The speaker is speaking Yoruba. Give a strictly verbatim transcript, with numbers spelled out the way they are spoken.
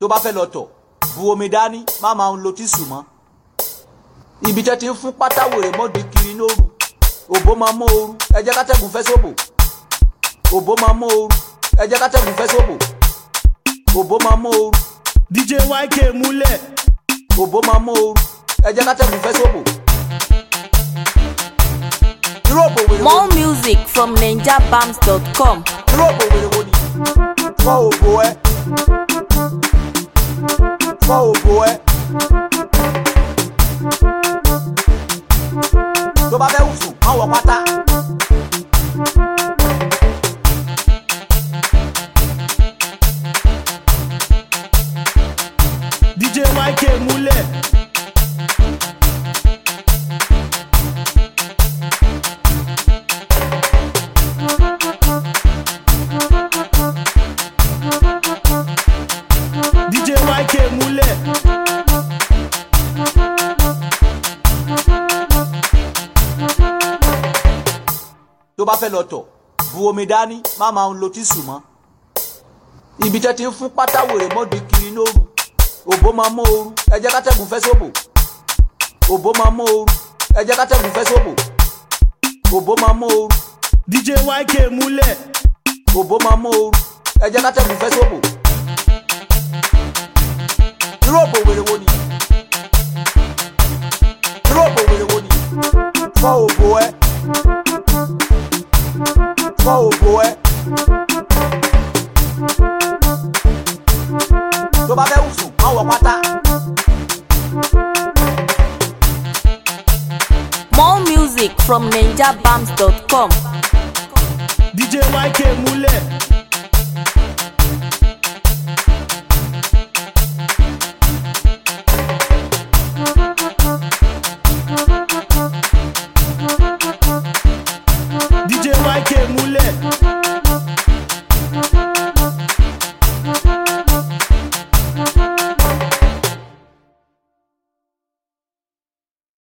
tó bá fẹ́ lọ tọ̀ bu omi dání má máa ń lo tíṣù mọ́. Ibi tẹ́ ti ń fún pátá wèrè mọ́dì kiri lóru òbó máa mọ́ ooru ẹ jẹ́ kátẹ́gùn fẹ́ sóbò. Òbó máa mọ́ ooru ẹ jẹ́ kátẹ́gùn fẹ́ sóbò. Òbó máa mọ́ ooru. D J Y K múlẹ̀. Òbó máa mọ́ ooru ẹ jẹ́ kátẹ́gùn fẹ́ sóbò. More music from ninja bams dot com. Irú òbò wèrè wo ni? Fọ́ òbò ẹ. Fọ́ òbò ẹ. Tó bá fẹ́ wùsùn, má wọ pátá. D J Y K múlẹ̀. D J Y K múlẹ̀. Tó bá fẹ́ lọ tọ̀ bu omi dání má máa ń lo tíṣù mọ́. Ibi tẹ́ ti ń fún pátá wèrè mọ́dì kiri lóru òbó máa mọ́ ooru ẹ jẹ́ kátẹ́gùn fẹ́ sóbò. Òbó máa mọ́ ooru ẹ jẹ́ kátẹ́gùn fẹ́ sóbò. Òbó máa mọ́ ooru. D J Y K múlẹ̀. Òbó máa mọ́ ooru ẹ jẹ́ kátẹ́gùn fẹ́ sóbò. Irú òbò wèrè wo ni? Irú òbò wèrè wo ni? Fọ́ òbò ẹ. Fọ́ òbò ẹ. Tó bá fẹ́ wùsùn, má wọ pátá. More music from ninja bams dot com. D J Y K múlẹ̀.